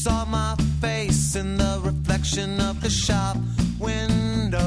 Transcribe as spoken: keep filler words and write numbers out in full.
saw my face in the reflection of the shop window.